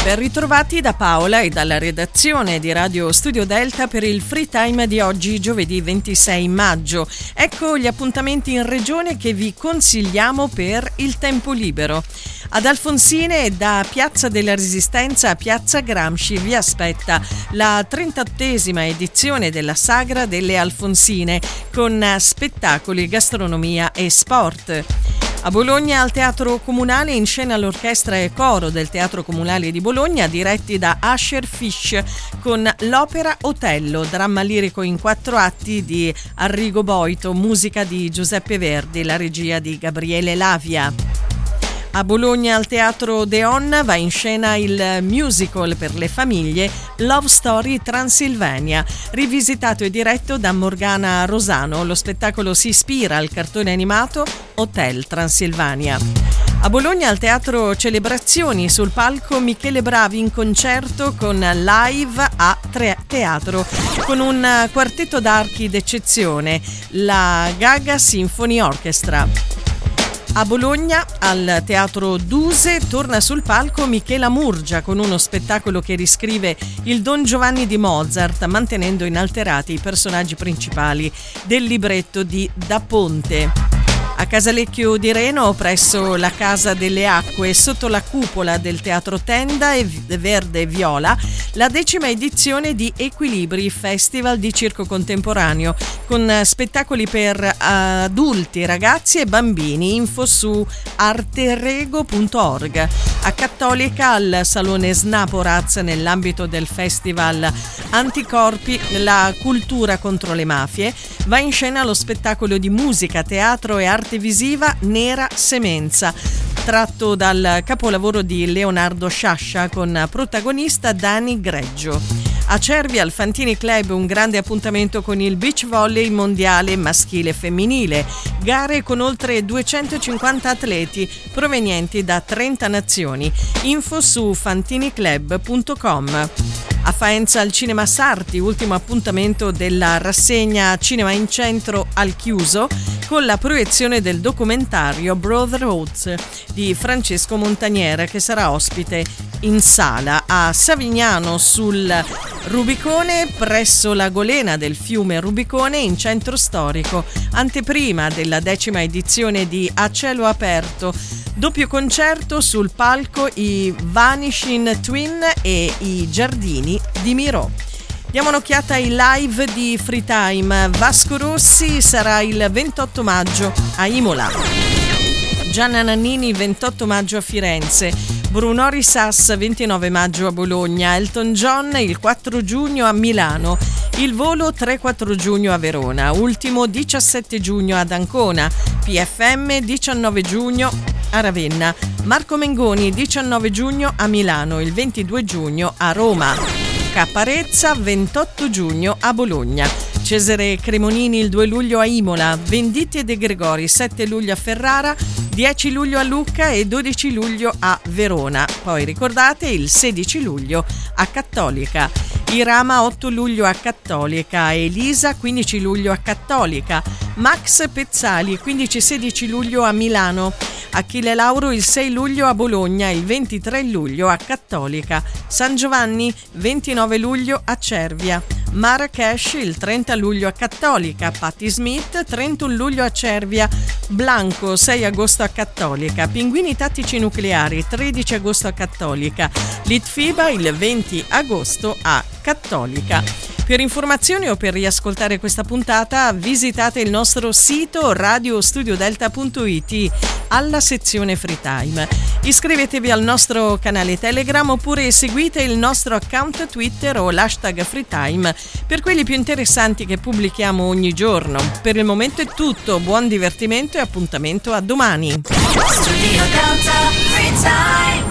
Ben ritrovati da Paola e dalla redazione di Radio Studio Delta per il Free Time di oggi, giovedì 26 maggio. Ecco gli appuntamenti in regione che vi consigliamo per il tempo libero. Ad Alfonsine, da Piazza della Resistenza a Piazza Gramsci, vi aspetta la 38esima edizione della Sagra delle Alfonsine con spettacoli, gastronomia e sport. A Bologna, al Teatro Comunale, in scena l'orchestra e coro del Teatro Comunale di Bologna, diretti da Asher Fish, con l'opera Otello, dramma lirico in 4 atti di Arrigo Boito, musica di Giuseppe Verdi, la regia di Gabriele Lavia. A Bologna, al Teatro Deon, va in scena il musical per le famiglie Love Story Transilvania, rivisitato e diretto da Morgana Rosano. Lo spettacolo si ispira al cartone animato Hotel Transilvania. A Bologna, al Teatro Celebrazioni, sul palco Michele Bravi in concerto con Live a Teatro, con un quartetto d'archi d'eccezione, la Gaga Symphony Orchestra. A Bologna, al Teatro Duse, torna sul palco Michela Murgia con uno spettacolo che riscrive il Don Giovanni di Mozart, mantenendo inalterati i personaggi principali del libretto di Da Ponte. A Casalecchio di Reno, presso la Casa delle Acque, sotto la cupola del Teatro Tenda e Verde e Viola, la 10ª edizione di Equilibri, Festival di Circo Contemporaneo, con spettacoli per adulti, ragazzi e bambini. Info su arterego.org. A Cattolica, al Salone Snaporaz, nell'ambito del Festival Anticorpi, la cultura contro le mafie, va in scena lo spettacolo di musica, teatro e arte visiva Nera Semenza, tratto dal capolavoro di Leonardo Sciascia, con protagonista Dani Greggio. A Cervia, al Fantini Club, un grande appuntamento con il beach volley mondiale maschile e femminile, gare con oltre 250 atleti provenienti da 30 nazioni. Info su fantiniclub.com. A Faenza, al Cinema Sarti, ultimo appuntamento della rassegna Cinema in Centro al chiuso, con la proiezione del documentario Brotherhoods di Francesco Montaniera, che sarà ospite in sala. A Savignano, sul Rubicone, presso la golena del fiume Rubicone, in centro storico, anteprima della 10ª edizione di A Cielo Aperto, doppio concerto sul palco i Vanishing Twin e i Giardini di Mirò. Diamo un'occhiata ai live di Free Time. Vasco Rossi sarà il 28 maggio a Imola, Gianna Nannini 28 maggio a Firenze, Bruno Risas 29 maggio a Bologna, Elton John il 4 giugno a Milano, Il Volo 3-4 giugno a Verona, ultimo 17 giugno ad Ancona, PFM 19 giugno a Ravenna, Marco Mengoni 19 giugno a Milano, il 22 giugno a Roma, Caparezza 28 giugno a Bologna, Cesare Cremonini il 2 luglio a Imola, Venditti e De Gregori 7 luglio a Ferrara, 10 luglio a Lucca e 12 luglio a Verona. Poi ricordate il 16 luglio a Cattolica, Irama 8 luglio a Cattolica, Elisa 15 luglio a Cattolica, Max Pezzali 15-16 luglio a Milano, Achille Lauro il 6 luglio a Bologna, il 23 luglio a Cattolica, San Giovanni 29 luglio a Cervia, Marrakesh il 30 luglio a Cattolica, Patti Smith 31 luglio a Cervia, Blanco 6 agosto a Cattolica, Pinguini Tattici Nucleari 13 agosto a Cattolica, Litfiba il 20 agosto a Cattolica. Per informazioni o per riascoltare questa puntata visitate il nostro sito radiostudiodelta.it alla sezione Free Time. Iscrivetevi al nostro canale Telegram oppure seguite il nostro account Twitter o l'hashtag Free Time per quelli più interessanti che pubblichiamo ogni giorno. Per il momento è tutto, buon divertimento e appuntamento a domani. Studio Delta Free Time.